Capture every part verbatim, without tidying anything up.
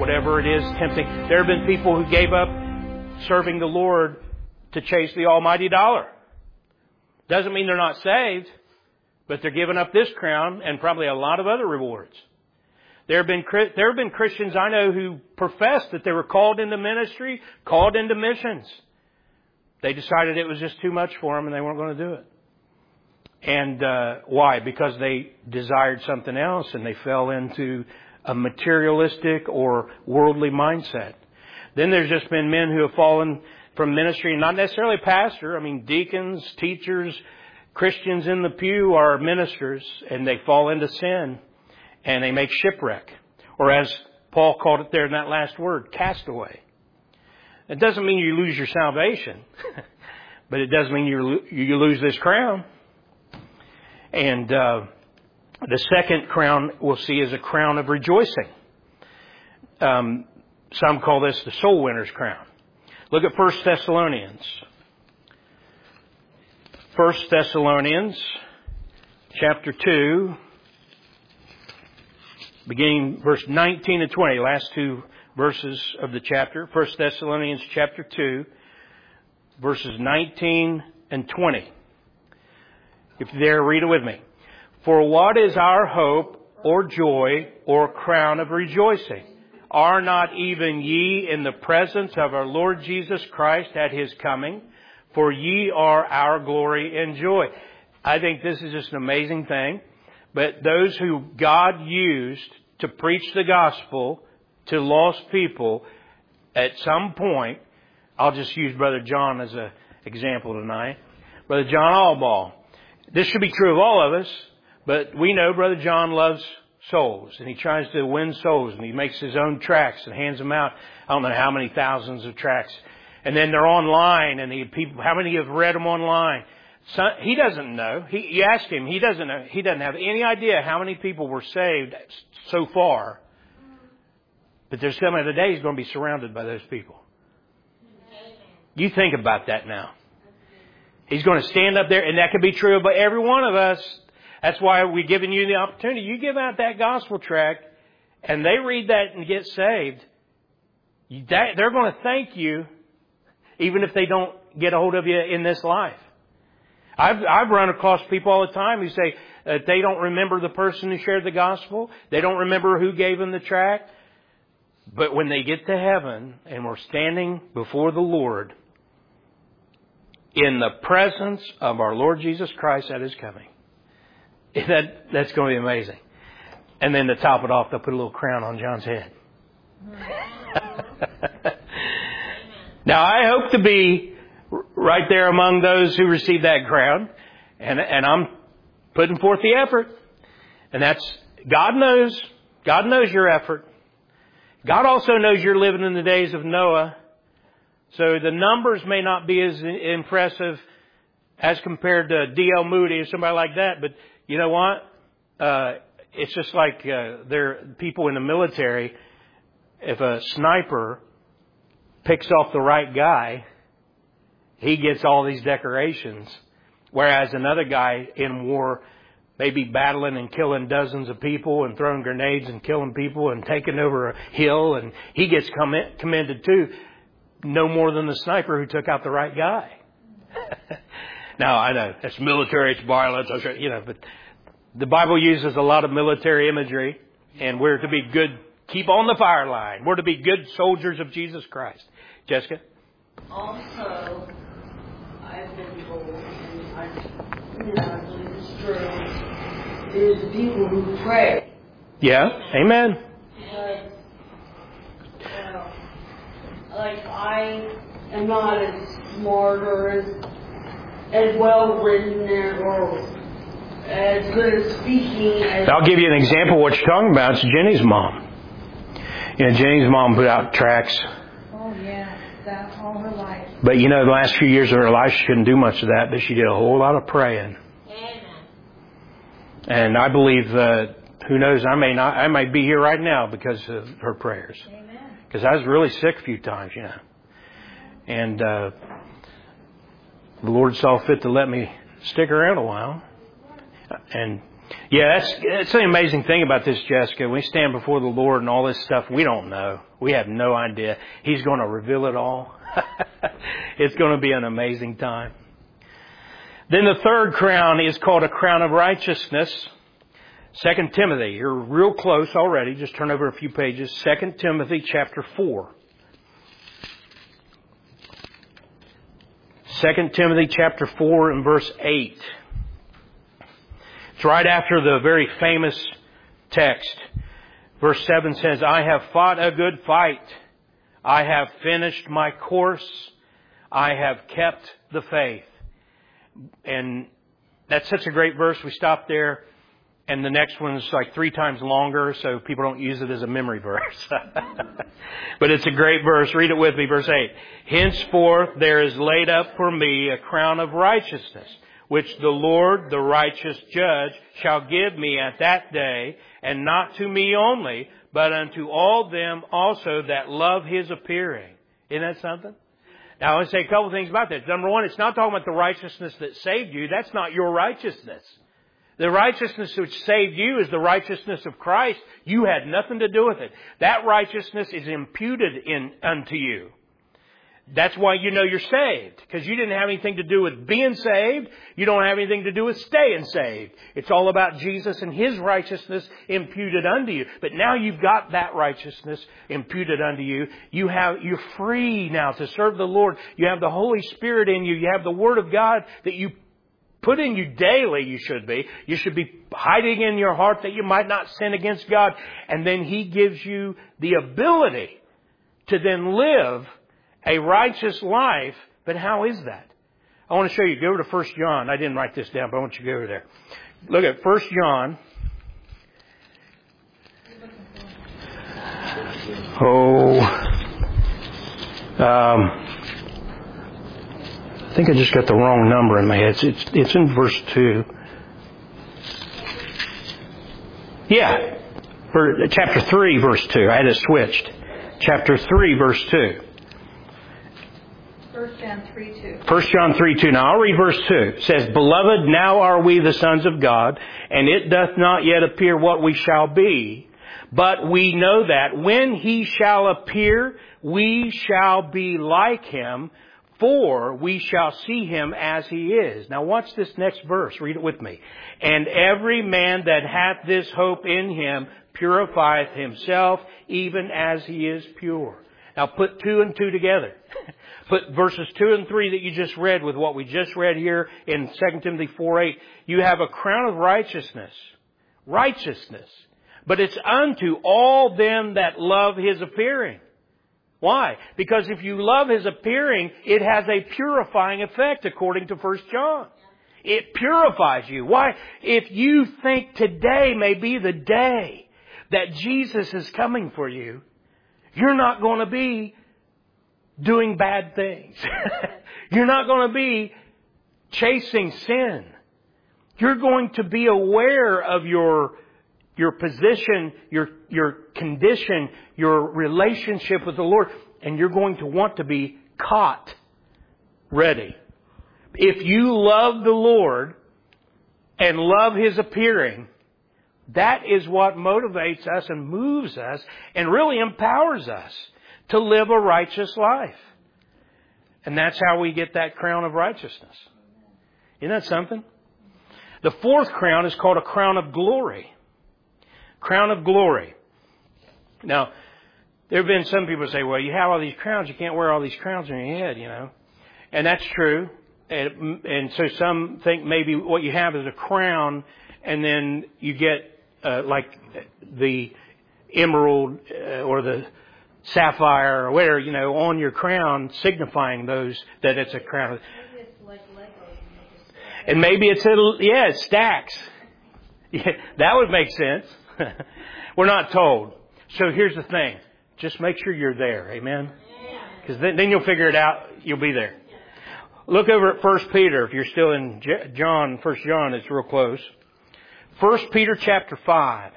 whatever it is tempting. There have been people who gave up serving the Lord to chase the almighty dollar. Doesn't mean they're not saved, but they're giving up this crown and probably a lot of other rewards. There have been there have been Christians I know who professed that they were called into ministry, called into missions. They decided it was just too much for them and they weren't going to do it. And uh, why? Because they desired something else and they fell into a materialistic or worldly mindset. Then there's just been men who have fallen from ministry, not necessarily pastor. I mean, deacons, teachers, Christians in the pew are ministers, and they fall into sin and they make shipwreck. Or as Paul called it there in that last word, castaway. It doesn't mean you lose your salvation, but it does mean you you lose this crown. And uh, the second crown we'll see is a crown of rejoicing. Um, some call this the soul winner's crown. Look at First Thessalonians. First Thessalonians chapter two, beginning verse nineteen and twenty, last two verses of the chapter. First Thessalonians chapter two, verses nineteen and twenty. If you're there, read it with me. For what is our hope or joy or crown of rejoicing? Are not even ye in the presence of our Lord Jesus Christ at His coming? For ye are our glory and joy. I think this is just an amazing thing. But those who God used to preach the gospel to lost people, at some point, I'll just use Brother John as an example tonight. Brother John Allball. This should be true of all of us, but we know Brother John loves souls, and he tries to win souls, and he makes his own tracts and hands them out. I don't know how many thousands of tracts. And then they're online, and he, people, how many have read them online? So, he doesn't know. He, you ask him, he doesn't know. He doesn't have any idea how many people were saved so far. But there's coming a day he's going to be surrounded by those people. You think about that now. He's going to stand up there, and that could be true of every one of us. That's why we're giving you the opportunity. You give out that gospel tract, and they read that and get saved. They're going to thank you, even if they don't get a hold of you in this life. I've, I've run across people all the time who say that they don't remember the person who shared the gospel. They don't remember who gave them the tract. But when they get to heaven and we're standing before the Lord in the presence of our Lord Jesus Christ at His coming, that, that's going to be amazing. And then to top it off, they'll put a little crown on John's head. Now, I hope to be right there among those who receive that crown. And, and I'm putting forth the effort. And that's, God knows. God knows your effort. God also knows you're living in the days of Noah. So the numbers may not be as impressive as compared to D L Moody or somebody like that. But you know what? Uh, it's just like uh, there are people in the military. If a sniper picks off the right guy, he gets all these decorations. Whereas another guy in war may be battling and killing dozens of people and throwing grenades and killing people and taking over a hill, and he gets commended too. No more than the sniper who took out the right guy. Now, I know it's military, it's violence, you know, but the Bible uses a lot of military imagery, and we're to be good, keep on the fire line. We're to be good soldiers of Jesus Christ. Jessica? Also, I've been told, and I, you know, I believe it's true, there's people who pray. Yeah, amen. But, well, like, I am not as smart or as, as well written or as good at speaking as... I'll give you an example of what you're talking about. It's Jenny's mom. You know, Jenny's mom put out tracts. Oh, yeah. That all her life. But, you know, the last few years of her life, she couldn't do much of that, but she did a whole lot of praying. Amen. And I believe, uh, who knows, I may not, I might be here right now because of her prayers. Amen. Because I was really sick a few times, you know. And uh, the Lord saw fit to let me stick around a while. And Yeah, that's, that's the amazing thing about this, Jessica. We stand before the Lord and all this stuff, we don't know. We have no idea. He's going to reveal it all. It's going to be an amazing time. Then the third crown is called a crown of righteousness. Second Timothy, you're real close already. Just turn over a few pages. Second Timothy chapter four. Second Timothy chapter four and verse eight. It's right after the very famous text. Verse seven says, I have fought a good fight. I have finished my course. I have kept the faith. And that's such a great verse. We stop there. And the next one's like three times longer, so people don't use it as a memory verse. But it's a great verse. Read it with me. Verse eight. Henceforth there is laid up for me a crown of righteousness, which the Lord, the righteous judge, shall give me at that day, and not to me only, but unto all them also that love His appearing. Isn't that something? Now, I want to say a couple things about that. Number one, it's not talking about the righteousness that saved you. That's not your righteousness. The righteousness which saved you is the righteousness of Christ. You had nothing to do with it. That righteousness is imputed in unto you. That's why you know you're saved. Because you didn't have anything to do with being saved. You don't have anything to do with staying saved. It's all about Jesus and His righteousness imputed unto you. But now you've got that righteousness imputed unto you. You have, you're free now to serve the Lord. You have the Holy Spirit in you. You have the Word of God that you put in you daily, you should be. You should be hiding in your heart that you might not sin against God. And then He gives you the ability to then live a righteous life. But how is that? I want to show you. Go over to First John. I didn't write this down, but I want you to go over there. Look at First John. Oh. Um... I think I just got the wrong number in my head. It's, it's, it's in verse two. Yeah. For, chapter three, verse two. I had it switched. Chapter three, verse two. First John three two. First John three two. Now I'll read verse two. It says, Beloved, now are we the sons of God, and it doth not yet appear what we shall be. But we know that when He shall appear, we shall be like Him, for we shall see Him as He is. Now watch this next verse. Read it with me. And every man that hath this hope in Him purifieth himself, even as he is pure. Now put two and two together. Put verses two and three that you just read with what we just read here in Second Timothy four eight. You have a crown of righteousness. Righteousness. But it's unto all them that love His appearing. Why? Because if you love His appearing, it has a purifying effect according to First John. It purifies you. Why? If you think today may be the day that Jesus is coming for you, you're not going to be doing bad things. You're not going to be chasing sin. You're going to be aware of your your position, your your condition, your relationship with the Lord, and you're going to want to be caught ready. If you love the Lord and love His appearing, that is what motivates us and moves us and really empowers us to live a righteous life. And that's how we get that crown of righteousness. Isn't that something? The fourth crown is called a crown of glory. Crown of glory. Now, there have been some people who say, well, you have all these crowns, you can't wear all these crowns on your head, you know. And that's true. And, and so some think maybe what you have is a crown, and then you get uh, like the emerald uh, or the sapphire or whatever, you know, on your crown, signifying those that it's a crown. Maybe it's like Legos. And maybe it's a, yeah, it stacks. Yeah, that would make sense. We're not told. So here's the thing. Just make sure you're there. Amen? Because then, then you'll figure it out. You'll be there. Look over at First Peter. If you're still in John, First John, it's real close. First Peter chapter five.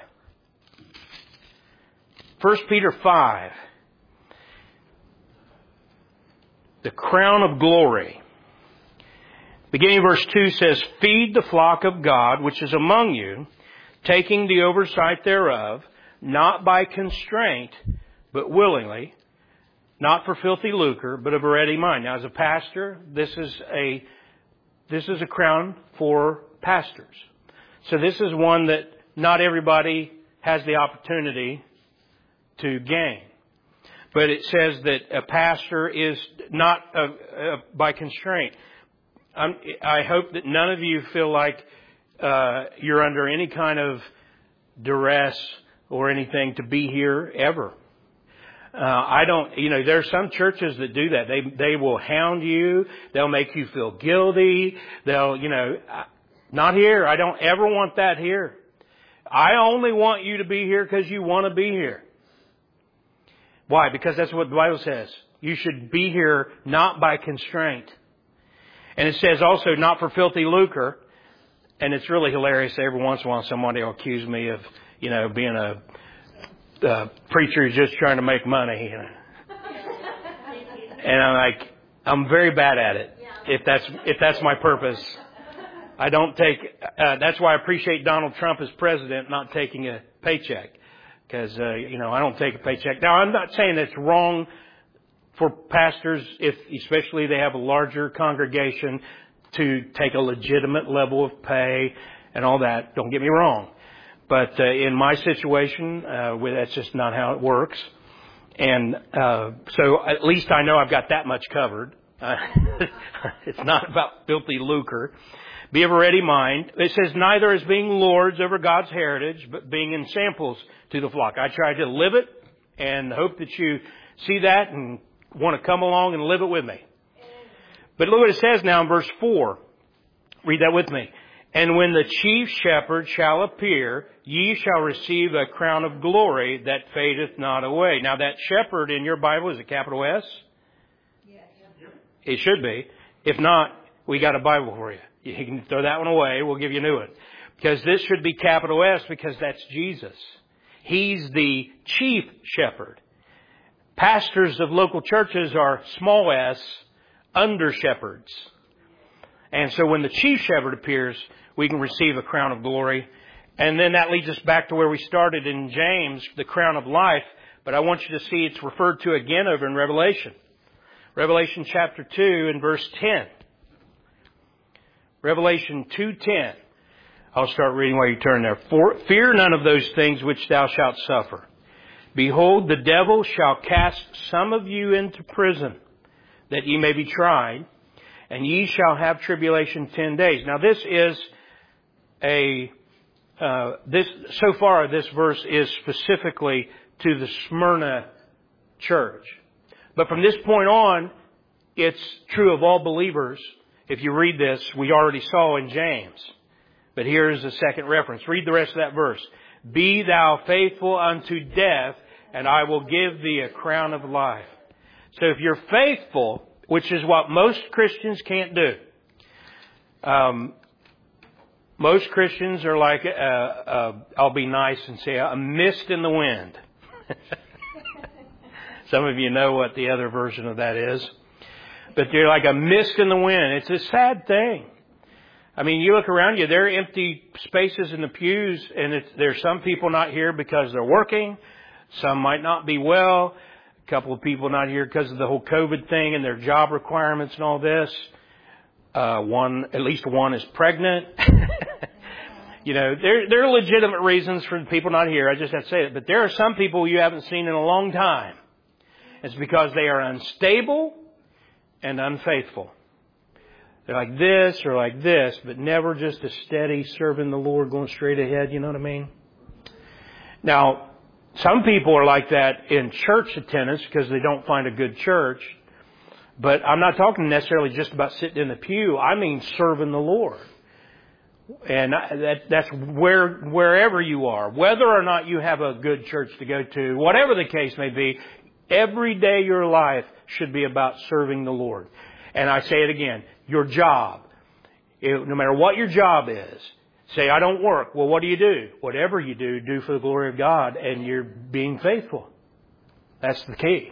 First Peter five. The crown of glory. Beginning of verse two says, Feed the flock of God, which is among you, taking the oversight thereof, not by constraint, but willingly, not for filthy lucre, but of a ready mind. Now, as a pastor, this is a this is a crown for pastors. So this is one that not everybody has the opportunity to gain. But it says that a pastor is not uh, uh, by constraint. I'm, I hope that none of you feel like uh, you're under any kind of duress or anything to be here ever. Uh, I don't, you know, there are some churches that do that. They, they will hound you. They'll make you feel guilty. They'll, you know, not here. I don't ever want that here. I only want you to be here because you want to be here. Why? Because that's what the Bible says. You should be here not by constraint. And it says also not for filthy lucre. And it's really hilarious. Every once in a while somebody will accuse me of, you know, being a, a preacher who's just trying to make money. You know. And I'm like, I'm very bad at it. If that's, if that's my purpose. I don't take, uh, that's why I appreciate Donald Trump as president not taking a paycheck. Because, uh, you know, I don't take a paycheck. Now, I'm not saying it's wrong for pastors, if especially they have a larger congregation, to take a legitimate level of pay and all that. Don't get me wrong. But uh, in my situation, uh, that's just not how it works. And uh, so at least I know I've got that much covered. Uh, it's not about filthy lucre. Be of a ready mind. It says neither as being lords over God's heritage, but being in samples to the flock. I try to live it and hope that you see that and want to come along and live it with me. But look what it says now in verse four. Read that with me. And when the chief shepherd shall appear, ye shall receive a crown of glory that fadeth not away. Now that shepherd in your Bible, is a capital S? Yeah. It should be. If not, we got a Bible for you. You can throw that one away. We'll give you a new one. Because this should be capital S because that's Jesus. He's the chief shepherd. Pastors of local churches are small s, under shepherds. And so when the chief shepherd appears, we can receive a crown of glory. And then that leads us back to where we started in James, the crown of life. But I want you to see it's referred to again over in Revelation. Revelation chapter two and verse ten. Revelation two ten. I'll start reading while you turn there. For, fear none of those things which thou shalt suffer. Behold, the devil shall cast some of you into prison, that ye may be tried, and ye shall have tribulation ten days. Now this is a, uh, this, so far this verse is specifically to the Smyrna church. But from this point on, it's true of all believers. If you read this, we already saw in James. But here's a second reference. Read the rest of that verse. Be thou faithful unto death, and I will give thee a crown of life. So if you're faithful, which is what most Christians can't do. Um, most Christians are like, uh, uh, I'll be nice and say, a mist in the wind. Some of you know what the other version of that is. But they're like a mist in the wind. It's a sad thing. I mean, you look around you, there are empty spaces in the pews, and it's, there's some people not here because they're working. Some might not be well. A couple of people not here because of the whole COVID thing and their job requirements and all this. Uh, one, at least one is pregnant. You know, there, there are legitimate reasons for the people not here. I just have to say it. But there are some people you haven't seen in a long time. It's because they are unstable and unfaithful. They're like this or like this, but never just a steady serving the Lord going straight ahead. You know what I mean? Now, some people are like that in church attendance because they don't find a good church. But I'm not talking necessarily just about sitting in the pew. I mean serving the Lord. And that, that's where, wherever you are, whether or not you have a good church to go to, whatever the case may be, every day of your life should be about serving the Lord. And I say it again, your job, it, no matter what your job is, say, I don't work. Well, what do you do? Whatever you do, do for the glory of God, and you're being faithful. That's the key.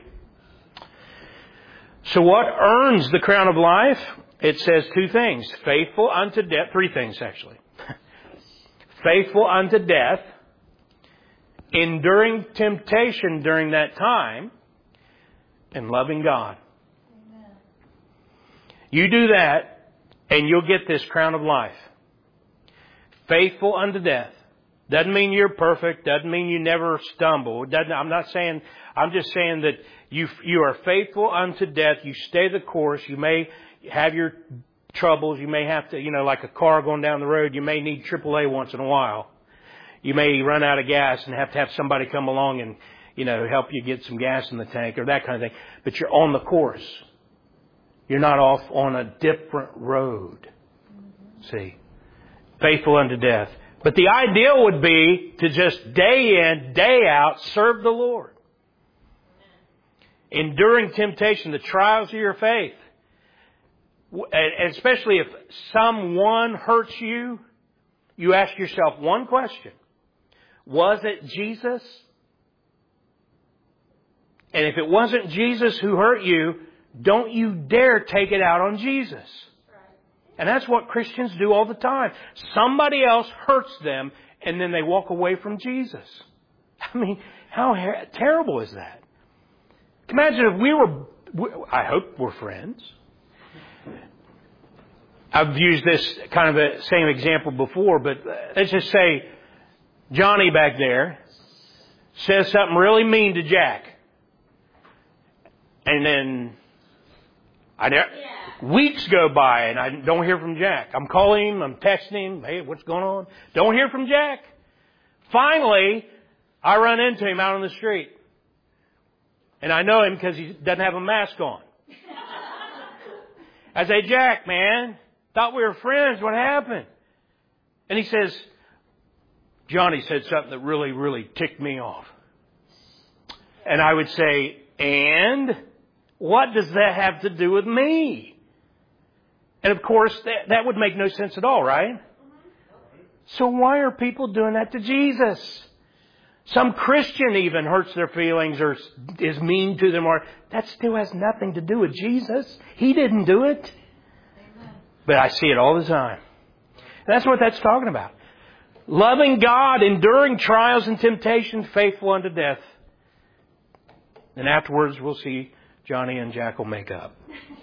So what earns the crown of life? It says two things. Faithful unto death. Three things, actually. faithful unto death, enduring temptation during that time, and loving God. Amen. You do that, and you'll get this crown of life. Faithful unto death. Doesn't mean you're perfect. Doesn't mean you never stumble. Doesn't, I'm not saying, I'm just saying that you, you are faithful unto death. You stay the course. You may have your troubles. You may have to, you know, like a car going down the road, you may need triple A once in a while. You may run out of gas and have to have somebody come along and, you know, help you get some gas in the tank or that kind of thing. But you're on the course. You're not off on a different road. See? Faithful unto death. But the ideal would be to just day in, day out, serve the Lord. Enduring temptation, the trials of your faith. And especially if someone hurts you, you ask yourself one question. Was it Jesus? And if it wasn't Jesus who hurt you, don't you dare take it out on Jesus. And that's what Christians do all the time. Somebody else hurts them and then they walk away from Jesus. I mean, how her- terrible is that? Imagine if we were, I hope we're friends. I've used this kind of a same example before, but let's just say Johnny back there says something really mean to Jack. And then I never, weeks go by and I don't hear from Jack. I'm calling him, I'm texting him, hey, what's going on? Don't hear from Jack. Finally, I run into him out on the street. And I know him because he doesn't have a mask on. I say, Jack, man, thought we were friends. What happened? And he says, Johnny said something that really, really ticked me off. And I would say, and what does that have to do with me? And of course, that, that would make no sense at all, right? So why are people doing that to Jesus? Some Christian even hurts their feelings or is mean to them, or that still has nothing to do with Jesus. He didn't do it. Amen. But I see it all the time. And that's what that's talking about. Loving God, enduring trials and temptations, faithful unto death. And afterwards we'll see Johnny and Jack will make up.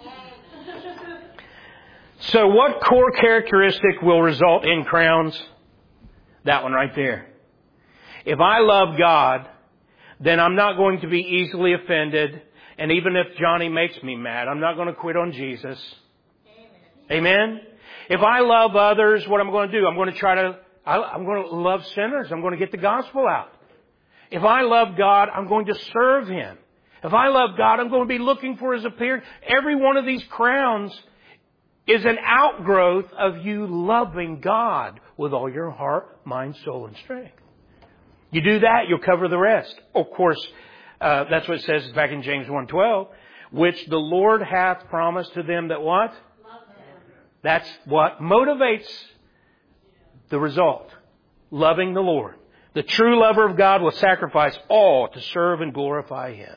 So what core characteristic will result in crowns? That one right there. If I love God, then I'm not going to be easily offended. And even if Johnny makes me mad, I'm not going to quit on Jesus. Amen. Amen? If I love others, what I'm going to do? I'm going to try to, I'm going to love sinners. I'm going to get the gospel out. If I love God, I'm going to serve Him. If I love God, I'm going to be looking for His appearance. Every one of these crowns is an outgrowth of you loving God with all your heart, mind, soul, and strength. You do that, you'll cover the rest. Of course, uh, that's what it says back in James one twelve, which the Lord hath promised to them that what? Love Him. That's what motivates the result. Loving the Lord. The true lover of God will sacrifice all to serve and glorify Him.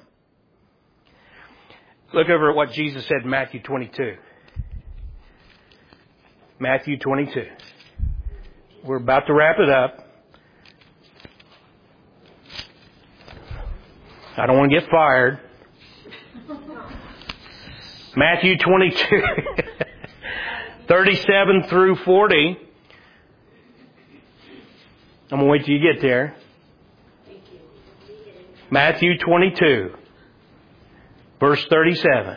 Look over at what Jesus said in Matthew twenty-two. Matthew twenty-two. We're about to wrap it up. I don't want to get fired. Matthew twenty-two, thirty-seven through forty. I'm going to wait till you get there. Matthew twenty-two, verse thirty-seven.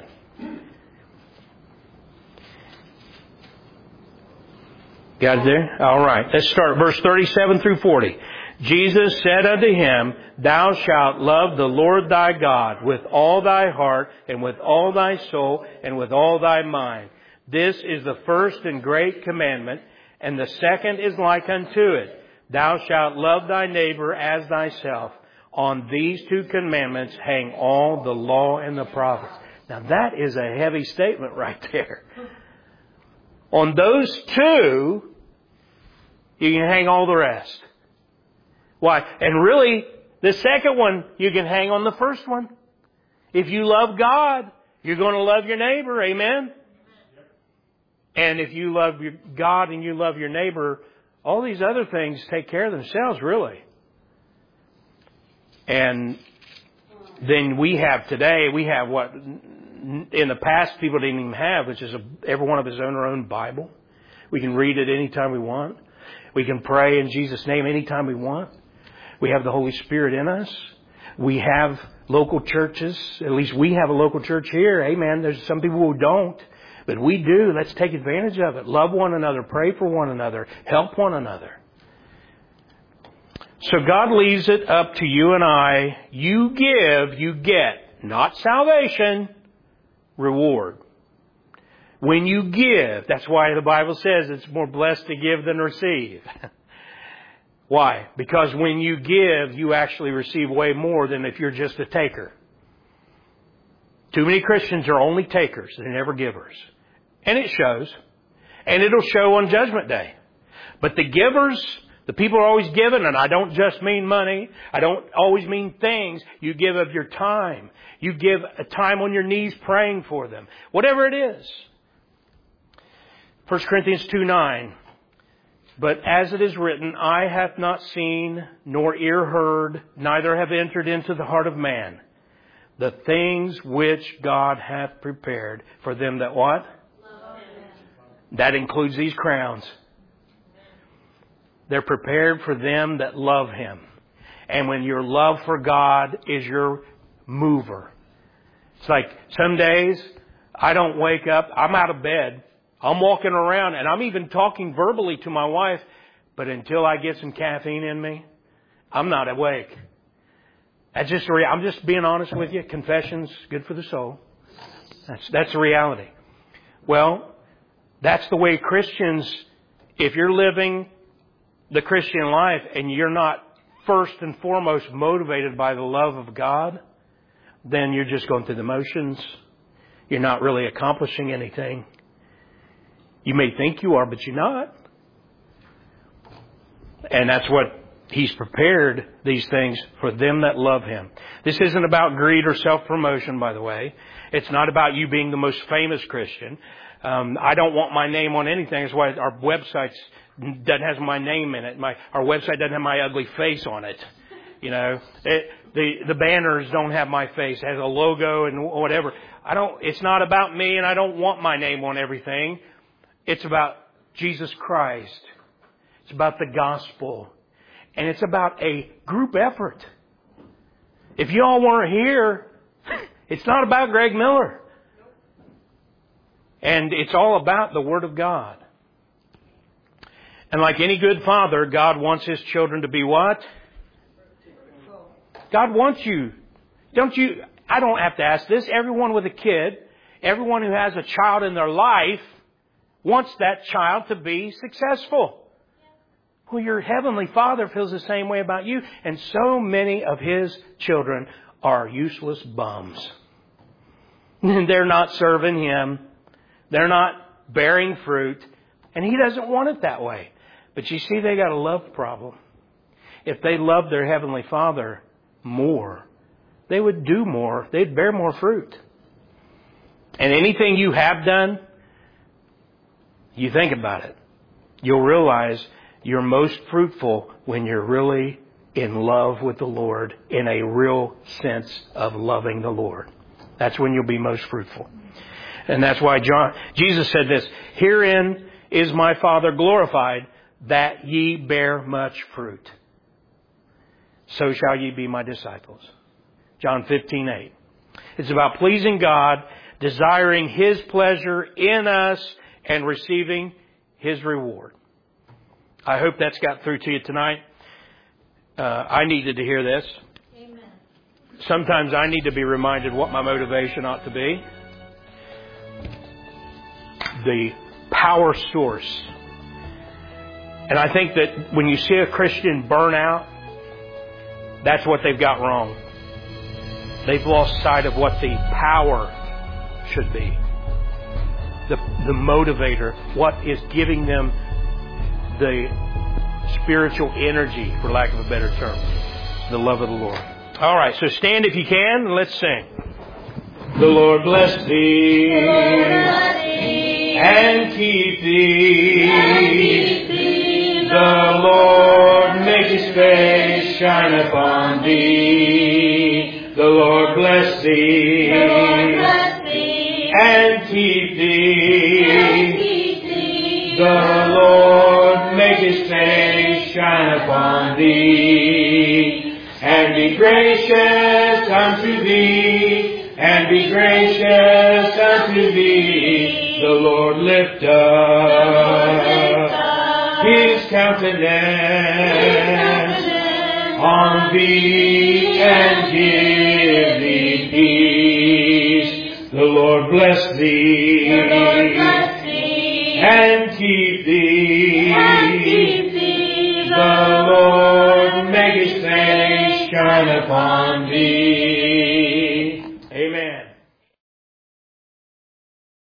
Got it there? All right. Let's start verse thirty-seven through forty. Jesus said unto him, Thou shalt love the Lord thy God with all thy heart and with all thy soul and with all thy mind. This is the first and great commandment, and the second is like unto it. Thou shalt love thy neighbor as thyself. On these two commandments hang all the law and the prophets. Now that is a heavy statement right there. On those two, you can hang all the rest. Why? And really, the second one, you can hang on the first one. If you love God, you're going to love your neighbor. Amen? And if you love your God and you love your neighbor, All these other things take care of themselves, really. And then we have today, we have what in the past people didn't even have, which is a, every one of us own our own Bible. We can read it anytime we want. We can pray in Jesus' name anytime we want. We have the Holy Spirit in us. We have local churches. At least we have a local church here. Amen. There's some people who don't. But we do. Let's take advantage of it. Love one another. Pray for one another. Help one another. So God leaves it up to you and I. You give, you get. Not salvation. Reward. When you give, that's why the Bible says it's more blessed to give than receive. Why? Because when you give, you actually receive way more than if you're just a taker. Too many Christians are only takers. They're never givers. And it shows. And it'll show on Judgment Day. But the givers, the people are always giving, and I don't just mean money. I don't always mean things. You give of your time. You give a time on your knees praying for them. Whatever it is. First Corinthians two nine. But as it is written, eye hath not seen, nor ear heard, neither have entered into the heart of man, the things which God hath prepared for them that what? Love Him. That includes these crowns. They're prepared for them that love Him. And when your love for God is your mover. It's like some days I don't wake up, I'm out of bed. I'm walking around and I'm even talking verbally to my wife, but until I get some caffeine in me, I'm not awake. That's just a rea- I'm just being honest with you. Confession's good for the soul. That's that's the reality. Well, that's the way Christians, if you're living the Christian life and you're not first and foremost motivated by the love of God, then you're just going through the motions. You're not really accomplishing anything. You may think you are, but you're not. And that's what He's prepared these things for them that love Him. This isn't about greed or self-promotion, by the way. It's not about you being the most famous Christian. Um, I don't want my name on anything. That's why our website doesn't have my name in it. My our website doesn't have my ugly face on it. You know, it, the the banners don't have my face. It has a logo and whatever. I don't. It's not about me, and I don't want my name on everything. It's about Jesus Christ. It's about the gospel. And it's about a group effort. If you all weren't here, it's not about Greg Miller. And it's all about the Word of God. And like any good father, God wants His children to be what? God wants you. Don't you? I don't have to ask this. Everyone with a kid, everyone who has a child in their life, wants that child to be successful. Well, your Heavenly Father feels the same way about you. And so many of His children are useless bums. They're not serving Him. They're not bearing fruit. And He doesn't want it that way. But you see, they got a love problem. If they loved their Heavenly Father more, they would do more. They'd bear more fruit. And anything you have done, you think about it, you'll realize you're most fruitful when you're really in love with the Lord, in a real sense of loving the Lord. That's when you'll be most fruitful. And that's why John, Jesus said this, herein is my Father glorified, that ye bear much fruit. So shall ye be my disciples. John fifteen eight. It's about pleasing God, desiring His pleasure in us, and receiving His reward. I hope that's got through to you tonight. Uh, I needed to hear this. Amen. Sometimes I need to be reminded what my motivation ought to be. The power source. And I think that when you see a Christian burn out, that's what they've got wrong. They've lost sight of what the power should be. The, the motivator, what is giving them the spiritual energy, for lack of a better term, the love of the Lord. All right, so stand if you can, and let's sing. The Lord bless thee, the Lord bless thee and keep thee, and keep thee the shine upon thee. The Lord bless thee. The Lord bless thee. And keep thee. And keep thee. The Lord make his face shine upon thee. And be gracious unto thee. And be gracious unto thee. The Lord lift up his countenance on thee and give thee peace. The Lord bless thee, The Lord bless thee. and keep thee. And keep thee. The Lord make his face shine upon